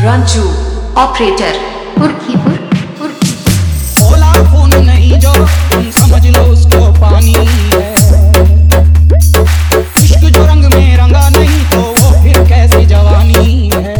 Ranju operator Purkhipur. ओला phone नहीं जो तुम समझ लो उसको पानी है। इश्क जो रंग में रंगा नहीं तो वो फिर कैसी जवानी है।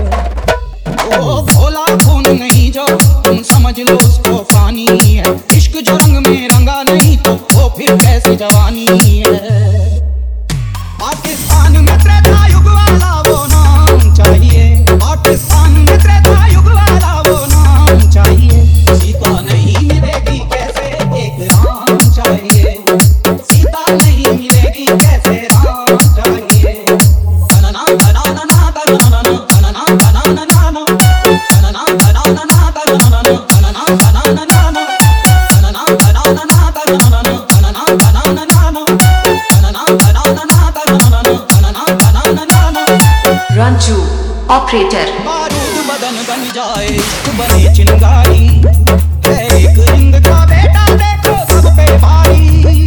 ओ भोला फोन नहीं जो तुम समझ लो उसको पानी है। इश्क जो रंग में रंगा नहीं तो वो फिर कैसी जवानी है। पाकिस्तान में त्रेता युग वाला वो नाम चाहिए। पाकिस्तान में त्रेता युग वाला वो नाम चाहिए। सीता नहीं मिलेगी कैसे एक राम चाहिए। सीता नहीं मिलेगी कैसे राम चाहिए। बनना बनाना ना बनना बनना बनाना ना बनना बनाना ना बनना बनना बनाना ना बनना बनाना ना बनना बनना बनाना ना बनना बनाना ना। रंजू ऑपरेटर बारूद बदन बन जाए इश्क बने चिंगारी। है एक रिंग का बेटा देखो सब पे भारी।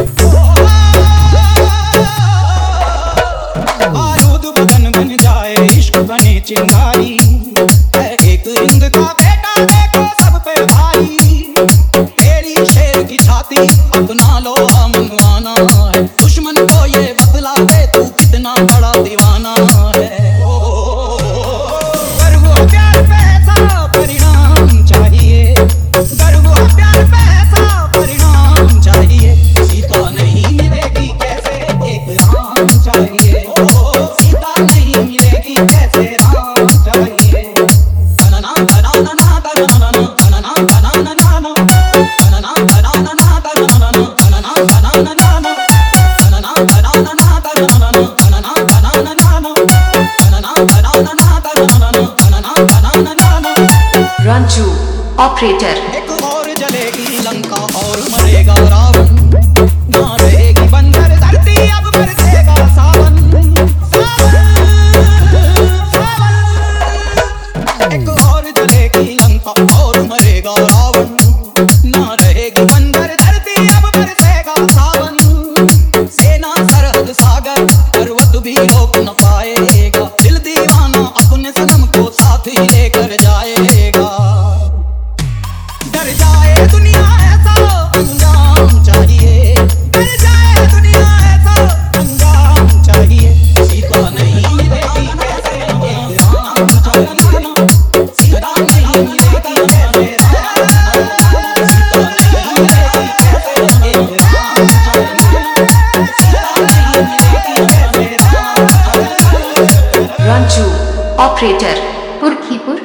बारूद बदन बन जाए इश्क बने चिंगारी। है एक रिंग का बेटा देखो सब पे भारी। तेरी शेर की छाती अपना लो मनवाना है। दुश्मन को ये बतला दे तू कितना बड़ा दीवाना है। परिणाम चाहिए गर्व प्यार पैसा परिणाम चाहिए। सीता नहीं मिलेगी कैसे एक राम चाहिए। सीता नहीं मिलेगी कैसे राम चाहिए। बनना बनाना ना बनना बनना बनाना ना बनना बनाना ना बनना बनना बनाना ना बनना बनाना ना बनना बनना बनाना ना बनना बनाना ना बनना बनना बनाना ना। रंजू ऑपरेटर एक और जलेगी लंका और मरेगा रावण। ना रहेगी बंजर धरती अब बरसेगा सावन। एक और जलेगी लंका और मरेगा रावण। ना रहेगी बंजर धरती अब बरसेगा सावन। सेना सरहद सागर पर्वत भी रोक न पाएगा। दिल दीवाना अपने सनम को साथ ही लेकर जाएगा। डर जाए दुनिया ऐसा अंजाम चाहिए। डर जाए दुनिया ऐसा अंजाम चाहिए। सीता नहीं मिलेगी कैसे एक राम चाहिए। सीता नहीं मिलेगी कैसे राम। सीता नहीं मिलेगी कैसे एक राम चाहिए। सीता नहीं मिलेगी कैसे राम चाहिए। रंजू ऑपरेटर पुरखीपुर।